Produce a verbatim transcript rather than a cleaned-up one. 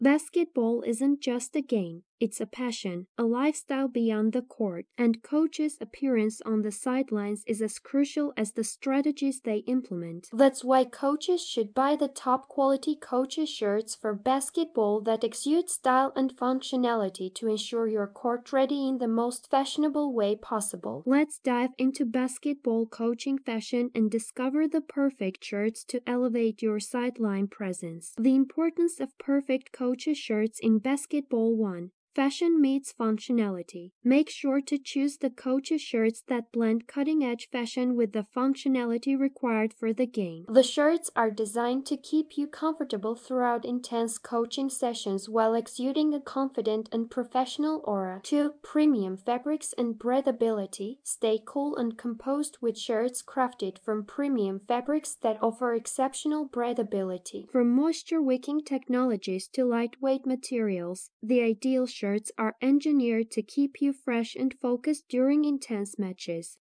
Basketball isn't just a game, it's a passion, a lifestyle beyond the court, and coaches' appearance on the sidelines is as crucial as the strategies they implement. That's why coaches should buy the top quality coaches shirts for basketball that exude style and functionality to ensure you're court ready in the most fashionable way possible. Let's dive into basketball coaching fashion and discover the perfect shirts to elevate your sideline presence. The importance of perfect coaching Coaches shirts in basketball. One. Fashion meets functionality. Make sure to choose the coaches shirts that blend cutting-edge fashion with the functionality required for the game. The shirts are designed to keep you comfortable throughout intense coaching sessions while exuding a confident and professional aura. Two. Premium fabrics and breathability. Stay cool and composed with shirts crafted from premium fabrics that offer exceptional breathability. From moisture-wicking technologies to lightweight materials, the ideal shirts are engineered to keep you fresh and focused during intense matches.